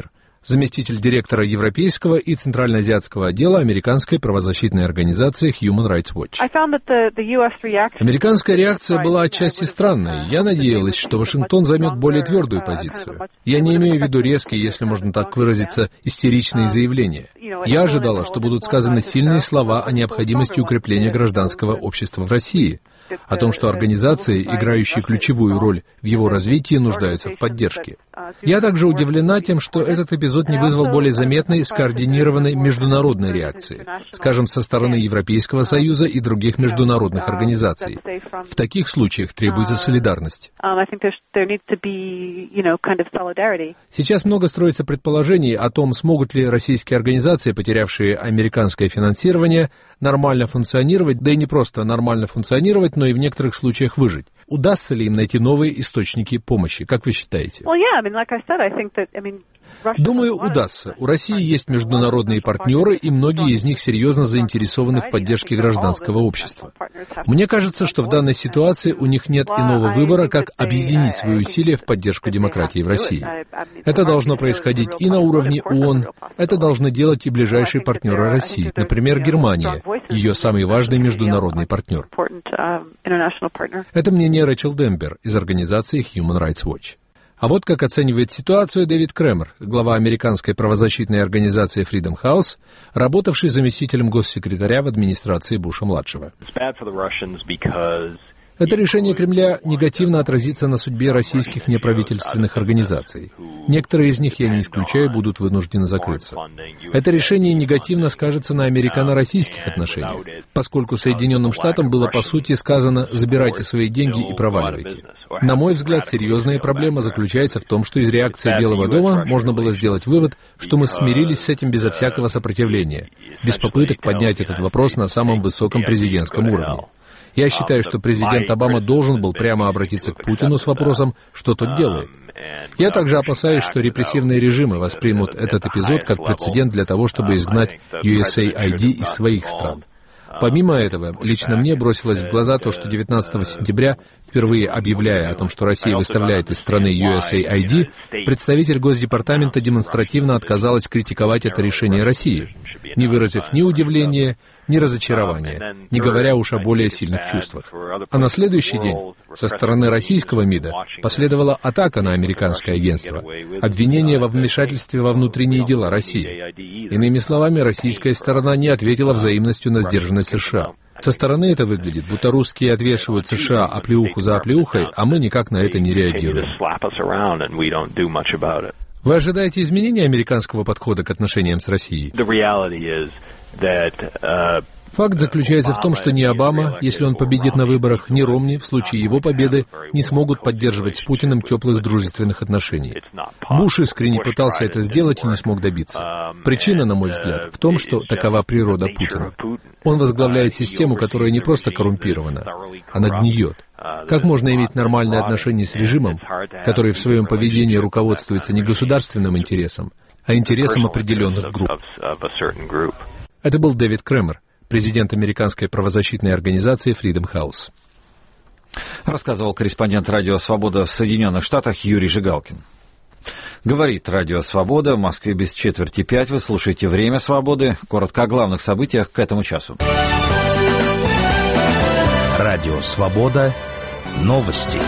заместитель директора европейского и центральноазиатского отдела американской правозащитной организации Human Rights Watch. Американская реакция была отчасти странной. Я надеялась, что Вашингтон займет более твердую позицию. Я не имею в виду резкие, если можно так выразиться, истеричные заявления. Я ожидала, что будут сказаны сильные слова о необходимости укрепления гражданского общества в России, о том, что организации, играющие ключевую роль в его развитии, нуждаются в поддержке. Я также удивлена тем, что этот эпизод не вызвал более заметной, скоординированной международной реакции, скажем, со стороны Европейского Союза и других международных организаций. В таких случаях требуется солидарность. Сейчас много строится предположений о том, смогут ли российские организации, потерявшие американское финансирование, нормально функционировать, да и не просто нормально функционировать, но и в некоторых случаях выжить. Удастся ли им найти новые источники помощи, как вы считаете? Думаю, удастся. У России есть международные партнеры, и многие из них серьезно заинтересованы в поддержке гражданского общества. Мне кажется, что в данной ситуации у них нет иного выбора, как объединить свои усилия в поддержку демократии в России. Это должно происходить и на уровне ООН, это должны делать и ближайшие партнеры России, например, Германия, ее самый важный международный партнер. Это мнение Рэчел Дембер из организации Human Rights Watch. А вот как оценивает ситуацию Дэвид Кремер, глава американской правозащитной организации Freedom House, работавший заместителем госсекретаря в администрации Буша-младшего. Это решение Кремля негативно отразится на судьбе российских неправительственных организаций. Некоторые из них, я не исключаю, будут вынуждены закрыться. Это решение негативно скажется на американо-российских отношениях, поскольку Соединенным Штатам было по сути сказано «забирайте свои деньги и проваливайте». На мой взгляд, серьезная проблема заключается в том, что из реакции Белого дома можно было сделать вывод, что мы смирились с этим безо всякого сопротивления, без попыток поднять этот вопрос на самом высоком президентском уровне. Я считаю, что президент Обама должен был прямо обратиться к Путину с вопросом, что тот делает. Я также опасаюсь, что репрессивные режимы воспримут этот эпизод как прецедент для того, чтобы изгнать USAID из своих стран. Помимо этого, лично мне бросилось в глаза то, что 19 сентября, впервые объявляя о том, что Россия выставляет из страны USAID, представитель Госдепартамента демонстративно отказалась критиковать это решение России, не выразив ни удивления, ни разочарования, не говоря уж о более сильных чувствах. А на следующий день со стороны российского МИДа последовала атака на американское агентство, обвинение во вмешательстве во внутренние дела России. Иными словами, российская сторона не ответила взаимностью на сдержанность США. Со стороны это выглядит, будто русские отвешивают США оплеуху за оплеухой, а мы никак на это не реагируем. Вы ожидаете изменения американского подхода к отношениям с Россией? Факт заключается в том, что ни Обама, если он победит на выборах, ни Ромни, в случае его победы, не смогут поддерживать с Путиным теплых дружественных отношений. Буш искренне пытался это сделать и не смог добиться. Причина, на мой взгляд, в том, что такова природа Путина. Он возглавляет систему, которая не просто коррумпирована, она гниет. Как можно иметь нормальные отношения с режимом, который в своем поведении руководствуется не государственным интересом, а интересом определенных групп? Это был Дэвид Кремер, президент американской правозащитной организации Freedom House. Рассказывал корреспондент «Радио Свобода» в Соединенных Штатах Юрий Жигалкин. Говорит «Радио Свобода», в Москве без 4:05. Вы слушаете «Время свободы». Коротко о главных событиях к этому часу. Радио Свобода. Новости.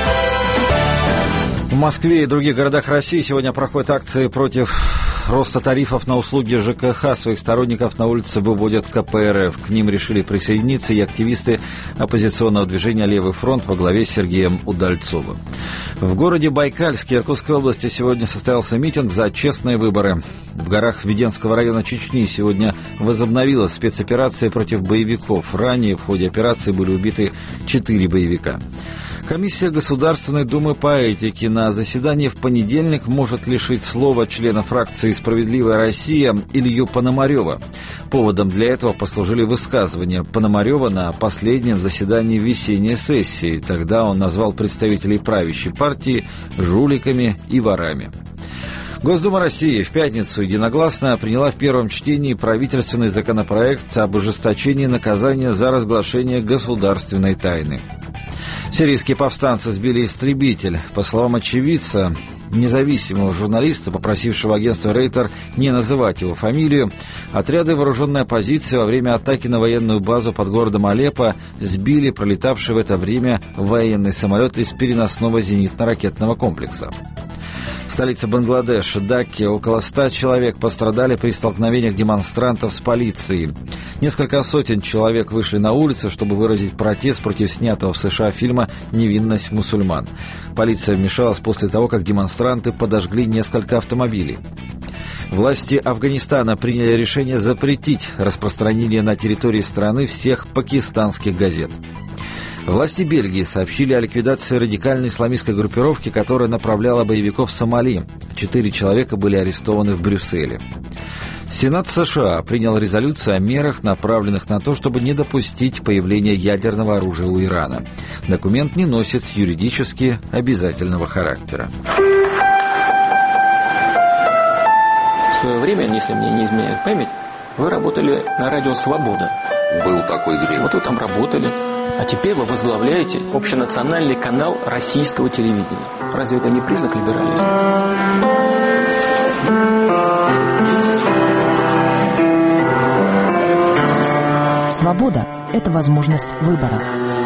В Москве и других городах России сегодня проходят акции против роста тарифов на услуги ЖКХ. Своих сторонников на улице выводят КПРФ. К ним решили присоединиться и активисты оппозиционного движения «Левый фронт» во главе с Сергеем Удальцовым. В городе Байкальске Иркутской области сегодня состоялся митинг за честные выборы. В горах Веденского района Чечни сегодня возобновилась спецоперация против боевиков. Ранее в ходе операции были убиты 4 боевика. Комиссия Государственной Думы по этике на заседании в понедельник может лишить слова члена фракции «Справедливая Россия» Илью Пономарева. Поводом для этого послужили высказывания Пономарева на последнем заседании весенней сессии. Тогда он назвал представителей правящей партии жуликами и ворами. Госдума России в пятницу единогласно приняла в первом чтении правительственный законопроект об ужесточении наказания за разглашение государственной тайны. Сирийские повстанцы сбили истребитель. По словам очевидца, независимого журналиста, попросившего агентство Рейтер не называть его фамилию, отряды вооруженной оппозиции во время атаки на военную базу под городом Алеппо сбили пролетавший в это время военный самолет из переносного зенитно-ракетного комплекса. В столице Бангладеш, Дакке, около 100 человек пострадали при столкновениях демонстрантов с полицией. Несколько сотен человек вышли на улицы, чтобы выразить протест против снятого в США фильма «Невинность мусульман». Полиция вмешалась после того, как демонстранты подожгли несколько автомобилей. Власти Афганистана приняли решение запретить распространение на территории страны всех пакистанских газет. Власти Бельгии сообщили о ликвидации радикальной исламистской группировки, которая направляла боевиков в Сомали. 4 человека были арестованы в Брюсселе. Сенат США принял резолюцию о мерах, направленных на то, чтобы не допустить появления ядерного оружия у Ирана. Документ не носит юридически обязательного характера. В свое время, если мне не изменяет память, вы работали на радио «Свобода». Был такой грех. Вот вы там работали. А теперь вы возглавляете общенациональный канал российского телевидения. Разве это не признак либерализма? Свобода – это возможность выбора.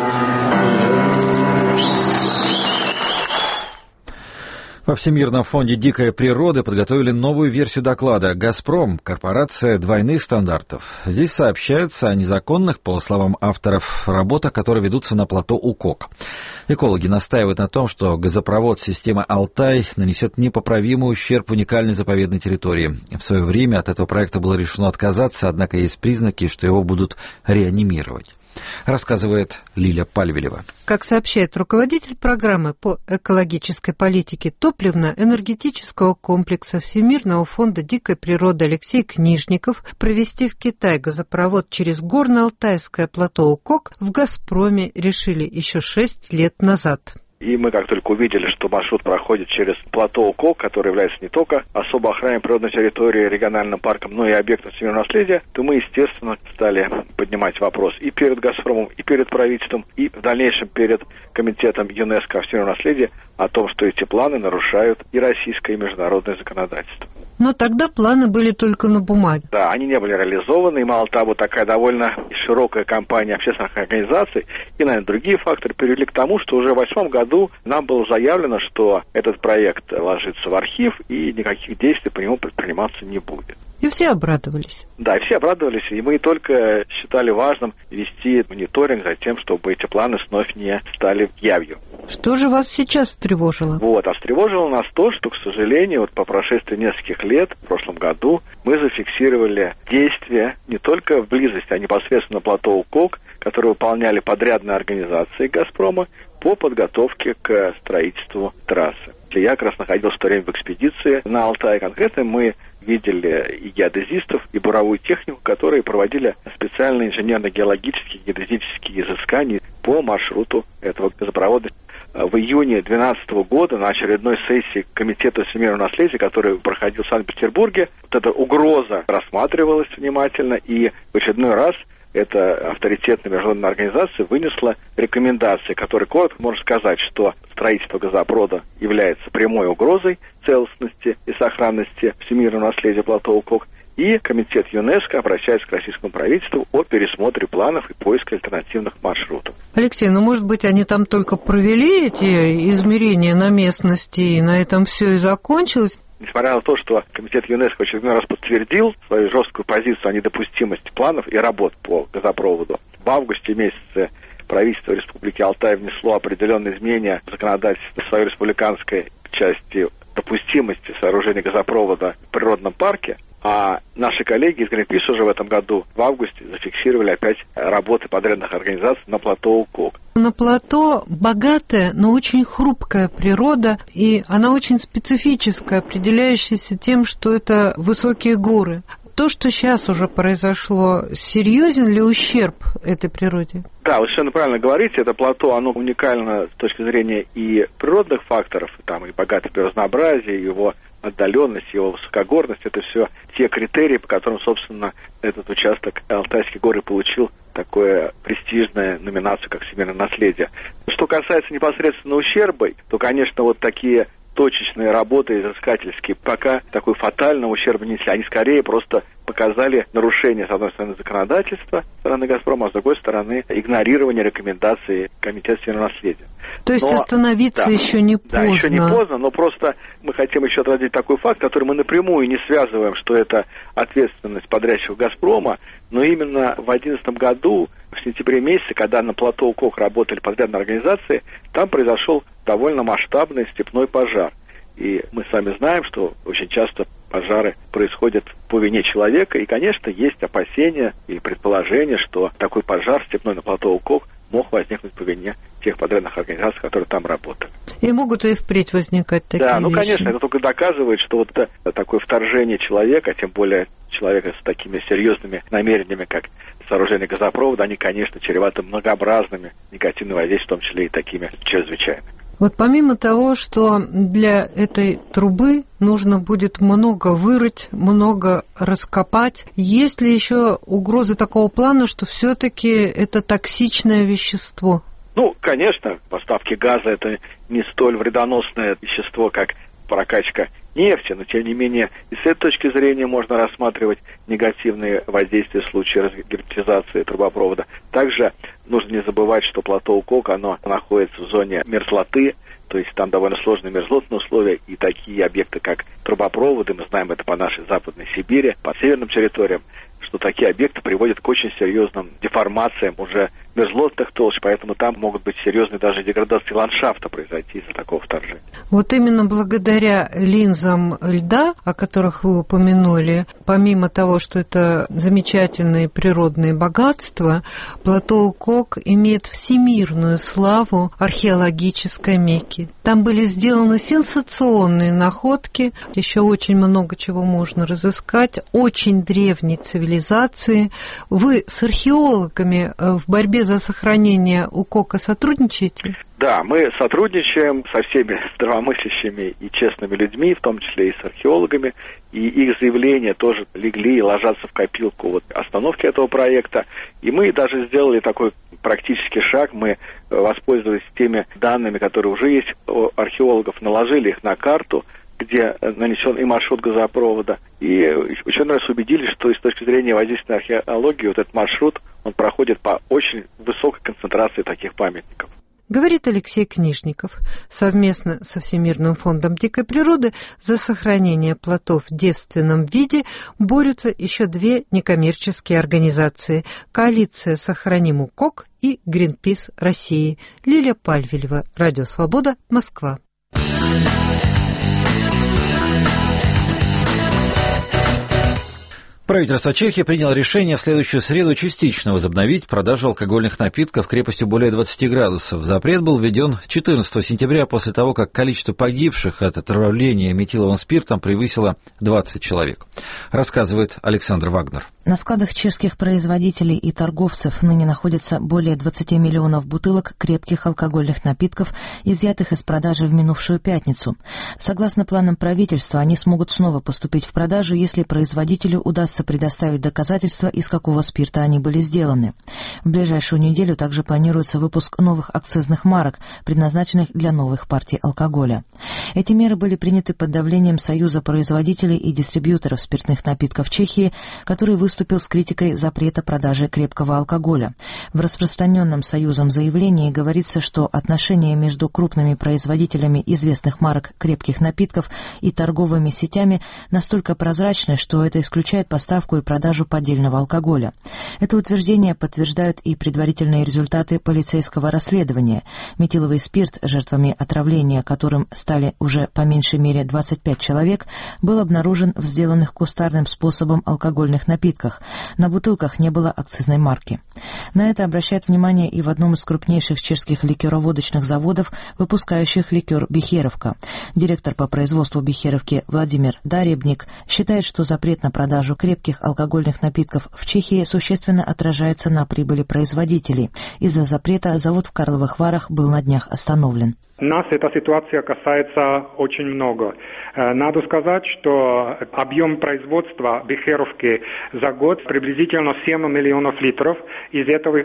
Во Всемирном фонде дикой природы подготовили новую версию доклада «Газпром. Корпорация двойных стандартов». Здесь сообщается о незаконных, по словам авторов, работах, которые ведутся на плато Укок. Экологи настаивают на том, что газопровод системы «Алтай» нанесет непоправимый ущерб уникальной заповедной территории. В свое время от этого проекта было решено отказаться, однако есть признаки, что его будут реанимировать. Рассказывает Лиля Пальвелева. Как сообщает руководитель программы по экологической политике топливно-энергетического комплекса Всемирного фонда дикой природы Алексей Книжников, провести в Китай газопровод через горно-алтайское плато Укок в «Газпроме» решили еще 6 лет назад. И мы, как только увидели, что маршрут проходит через плато Укок, который является не только особо охраняемой природной территорией, региональным парком, но и объектом всемирного наследия, то мы, естественно, стали поднимать вопрос и перед «Газпромом», и перед правительством, и в дальнейшем перед комитетом ЮНЕСКО всемирного наследия о том, что эти планы нарушают и российское, и международное законодательство. Но тогда планы были только на бумаге. Да, они не были реализованы, и мало того, такая довольно широкая кампания общественных организаций и, наверное, другие факторы привели к тому, что уже в 2008 году нам было заявлено, что этот проект ложится в архив и никаких действий по нему предприниматься не будет. И все обрадовались. Да, и все обрадовались, и мы только считали важным вести мониторинг за тем, чтобы эти планы вновь не стали явью. Что же вас сейчас встревожило? А встревожило нас то, что, к сожалению, по прошествии нескольких лет, в прошлом году, мы зафиксировали действия не только в близости, а непосредственно на плато Укок, которые выполняли подрядные организации «Газпрома» по подготовке к строительству трассы. Я как раз находился в то время в экспедиции на Алтае. Конкретно мы видели и геодезистов, и буровую технику, которые проводили специальные инженерно-геологические геодезические изыскания по маршруту этого газопровода. В июне 2012 года на очередной сессии Комитета всемирного наследия, который проходил в Санкт-Петербурге, вот эта угроза рассматривалась внимательно, и в очередной раз эта авторитетная международная организация вынесла рекомендации, которые коротко можно сказать, что строительство газопровода является прямой угрозой целостности и сохранности всемирного наследия плато Укок, и Комитет ЮНЕСКО обращается к российскому правительству о пересмотре планов и поиске альтернативных маршрутов. Алексей, может быть, они там только провели эти измерения на местности, и на этом все и закончилось? Несмотря на то, что Комитет ЮНЕСКО в очередной раз подтвердил свою жесткую позицию о недопустимости планов и работ по газопроводу, в августе месяце правительство Республики Алтай внесло определенные изменения в законодательство в своей республиканской части допустимости сооружения газопровода в природном парке, а наши коллеги из Greenpeace уже в этом году, в августе, зафиксировали опять работы подрядных организаций на плато Укок. На плато богатая, но очень хрупкая природа, и она очень специфическая, определяющаяся тем, что это высокие горы. То, что сейчас уже произошло, серьезен ли ущерб этой природе? Да, вы совершенно правильно говорите, это плато, оно уникально с точки зрения и природных факторов, там и богатое биоразнообразие, его отдаленность, его высокогорность, это все те критерии, по которым, собственно, этот участок Алтайские горы получил такое престижное номинацию, как всемирное наследие. Что касается непосредственно ущерба, то, конечно, вот такие точечные работы изыскательские пока такой фатальный ущерб не несли. Они скорее просто показали нарушение, с одной стороны, законодательства со стороны «Газпрома», а с другой стороны, игнорирование рекомендаций Комитета всемирного наследия. То есть остановиться еще не поздно. Да, еще не поздно, но просто мы хотим еще отразить такой факт, который мы напрямую не связываем, что это ответственность подрядчика «Газпрома», но именно в 2011 году, в сентябре месяце, когда на плато УКОК работали подрядные организации, там произошел довольно масштабный степной пожар. И мы сами знаем, что очень часто пожары происходят по вине человека, и, конечно, есть опасения и предположения, что такой пожар степной на плато УКОК мог возникнуть по вине тех подрядных организаций, которые там работали. И могут и впредь возникать такие вещи. Да, вещи. Конечно, это только доказывает, что вот такое вторжение человека, тем более человека с такими серьезными намерениями, как сооружение газопровода, они, конечно, чреваты многообразными негативными воздействиями, в том числе и такими чрезвычайными. Вот помимо того, что для этой трубы нужно будет много вырыть, много раскопать, есть ли еще угрозы такого плана, что все-таки это токсичное вещество? Конечно, поставки газа – это не столь вредоносное вещество, как прокачка нефти, но, тем не менее, и с этой точки зрения можно рассматривать негативные воздействия в случае разгерметизации трубопровода. Также нужно не забывать, что плато УКОК, оно находится в зоне мерзлоты, то есть там довольно сложные мерзлотные условия, и такие объекты, как трубопроводы, мы знаем это по нашей Западной Сибири, по северным территориям, что такие объекты приводят к очень серьезным деформациям уже мерзлотных толщ, поэтому там могут быть серьезные даже деградации ландшафта произойти из-за такого вторжения. Вот именно благодаря линзам льда, о которых вы упомянули, помимо того, что это замечательные природные богатства, плато УКОК имеет всемирную славу археологической Мекки. Там были сделаны сенсационные находки, еще очень много чего можно разыскать, очень древней цивилизации. Вы с археологами в борьбе за сохранение УКОКа сотрудничаете? Да, мы сотрудничаем со всеми здравомыслящими и честными людьми, в том числе и с археологами, и их заявления тоже легли и ложатся в копилку остановки этого проекта. И мы даже сделали такой практический шаг, мы воспользовались теми данными, которые уже есть у археологов, наложили их на карту, где нанесен и маршрут газопровода. И ученые нас убедились, что с точки зрения воздействия на археологию этот маршрут, он проходит по очень высокой концентрации таких памятников. Говорит Алексей Книжников. Совместно со Всемирным фондом дикой природы за сохранение плотов в девственном виде борются еще две некоммерческие организации – Коалиция «Сохраним УКОК» и Гринпис России. Лилия Пальвелева, Радио Свобода, Москва. Правительство Чехии приняло решение в следующую среду частично возобновить продажу алкогольных напитков крепостью более 20 градусов. Запрет был введен 14 сентября после того, как количество погибших от отравления метиловым спиртом превысило 20 человек. Рассказывает Александр Вагнер. На складах чешских производителей и торговцев ныне находится более 20 миллионов бутылок крепких алкогольных напитков, изъятых из продажи в минувшую пятницу. Согласно планам правительства, они смогут снова поступить в продажу, если производителю удастся предоставить доказательства, из какого спирта они были сделаны. В ближайшую неделю также планируется выпуск новых акцизных марок, предназначенных для новых партий алкоголя. Эти меры были приняты под давлением Союза производителей и дистрибьюторов спиртных напитков Чехии, который выступил с критикой запрета продажи крепкого алкоголя. В распространенном Союзом заявлении говорится, что отношения между крупными производителями известных марок крепких напитков и торговыми сетями настолько прозрачны, что это исключает поставку и продажу поддельного алкоголя. Это утверждение подтверждают и предварительные результаты полицейского расследования. Метиловый спирт, жертвами отравления которым стали уже по меньшей мере 25 человек, был обнаружен в сделанных кустарным способом алкогольных напитках. На бутылках не было акцизной марки. На это обращает внимание и в одном из крупнейших чешских ликероводочных заводов, выпускающих ликер «Бехеровка». Директор по производству «Бехеровки» Владимир Даребник считает, что запрет на продажу крепких алкогольных напитков в Чехии существенно отражается на прибыли производителей. Из-за запрета завод в Карловых Варах был на днях остановлен. Нас эта ситуация касается очень много. Надо сказать, что объем производства бехеровки за год приблизительно 7 миллионов литров, из этого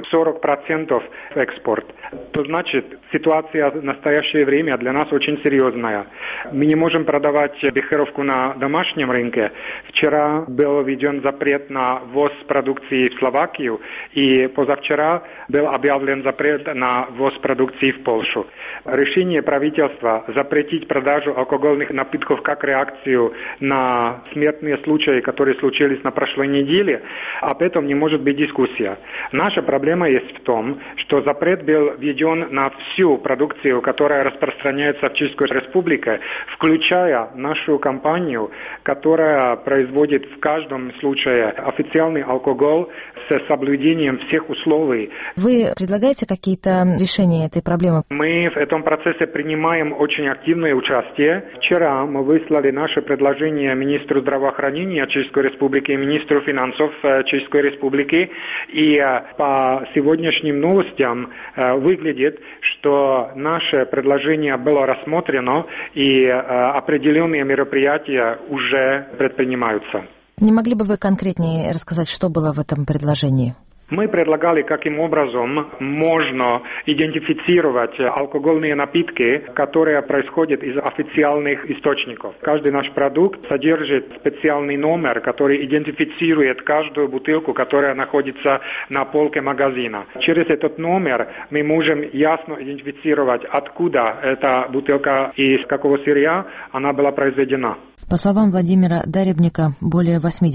40% экспорт. То значит, ситуация в настоящее время для нас очень серьезная. Мы не можем продавать бехеровку на домашнем рынке. Вчера был введен запрет на ввоз продукции в Словакию, и позавчера был объявлен запрет на ввоз продукции в Польшу. Решение правительства запретить продажу алкогольных напитков как реакцию на смертные случаи, которые случились на прошлой неделе, об этом не может быть дискуссия. Наша проблема есть в том, что запрет был введен на всю продукцию, которая распространяется в Чешской Республике, включая нашу компанию, которая производит в каждом случае официальный алкоголь с соблюдением всех условий. Вы предлагаете какие-то решения этой проблемы? Мы в этом процессе принимаем очень активное участие. Вчера мы выслали наше предложение министру здравоохранения Чешской Республики и министру финансов Чешской Республики. И по сегодняшним новостям выглядит, что наше предложение было рассмотрено и определенные мероприятия уже предпринимаются. Не могли бы вы конкретнее рассказать, что было в этом предложении? Мы предлагали, каким образом можно идентифицировать алкогольные напитки, которые происходят из официальных источников. Каждый наш продукт содержит специальный номер, который идентифицирует каждую бутылку, которая находится на полке магазина. Через этот номер мы можем ясно идентифицировать, откуда эта бутылка и из какого сырья она была произведена. По словам Владимира Даребника, более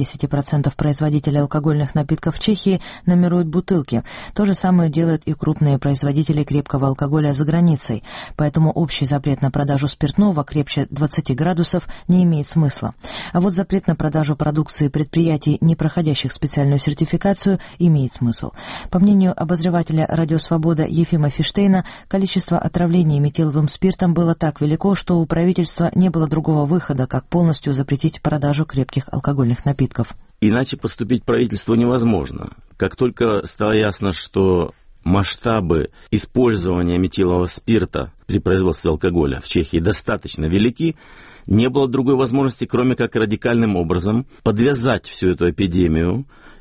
80% производителей алкогольных напитков в Чехии номеруют бутылки. То же самое делают и крупные производители крепкого алкоголя за границей. Поэтому общий запрет на продажу спиртного крепче 20 градусов не имеет смысла. А вот запрет на продажу продукции предприятий, не проходящих специальную сертификацию, имеет смысл. По мнению обозревателя «Радио Свобода» Ефима Фиштейна, количество отравлений метиловым спиртом было так велико, что у правительства не было другого выхода, как полностью запретить продажу крепких алкогольных напитков. Иначе поступить правительству невозможно. Как только стало ясно, что масштабы использования метилового спирта при производстве алкоголя в Чехии достаточно велики, не было другой возможности, кроме как радикальным образом подвязать всю эту эпидемию,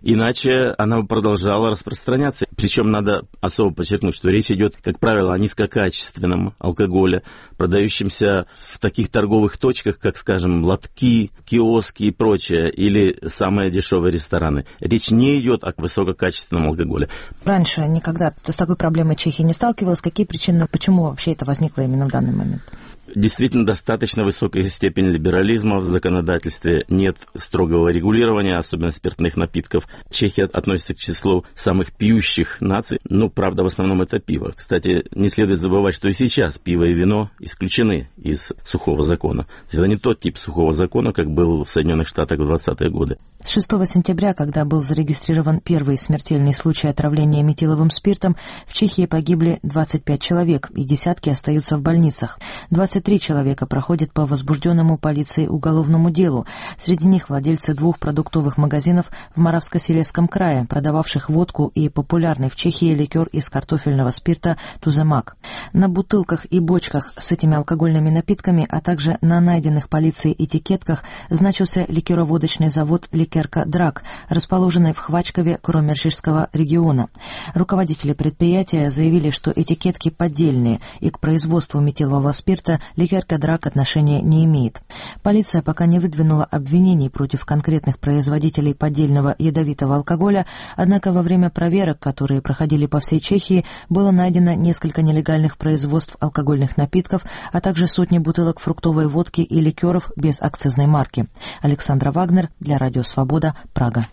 иначе она бы продолжала распространяться. Причем надо особо подчеркнуть, что речь идет, как правило, о низкокачественном алкоголе, продающемся в таких торговых точках, как, скажем, лотки, киоски и прочее, или самые дешевые рестораны. Речь не идет о высококачественном алкоголе. Раньше никогда с такой проблемой Чехия не сталкивалась. Какие причины, почему вообще это возникло именно в данный момент? Действительно, достаточно высокая степень либерализма в законодательстве, нет строгого регулирования, особенно спиртных напитков. Чехия относится к числу самых пьющих наций, правда, в основном это пиво. Кстати, не следует забывать, что и сейчас пиво и вино исключены из сухого закона. То есть это не тот тип сухого закона, как был в Соединенных Штатах в 20-е годы. С 6 сентября, когда был зарегистрирован первый смертельный случай отравления метиловым спиртом, в Чехии погибли 25 человек, и десятки остаются в больницах. 23 человека проходят по возбужденному полицией уголовному делу. Среди них владельцы 2 продуктовых магазинов в Моравско-Силезском крае, продававших водку и популярный в Чехии ликер из картофельного спирта «Туземак». На бутылках и бочках с этими алкогольными напитками, а также на найденных полицией этикетках значился ликероводочный завод «Ликерка Драк», расположенный в Хвачкове Кромерширского региона. Руководители предприятия заявили, что этикетки поддельные, и к производству метилового спирта Ликерка Драк отношения не имеет. Полиция пока не выдвинула обвинений против конкретных производителей поддельного ядовитого алкоголя, однако во время проверок, которые проходили по всей Чехии, было найдено несколько нелегальных производств алкогольных напитков, а также сотни бутылок фруктовой водки и ликеров без акцизной марки. Александра Вагнер для Радио Свобода, Прага.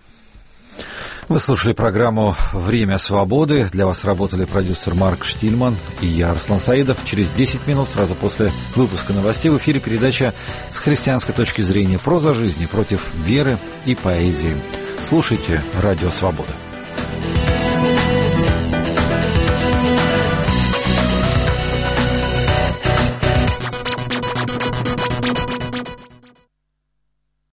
Вы слушали программу «Время свободы». Для вас работали продюсер Марк Штильман и я, Арслан Саидов. Через 10 минут, сразу после выпуска новостей, в эфире передача «С христианской точки зрения. Проза жизни против веры и поэзии». Слушайте «Радио Свобода».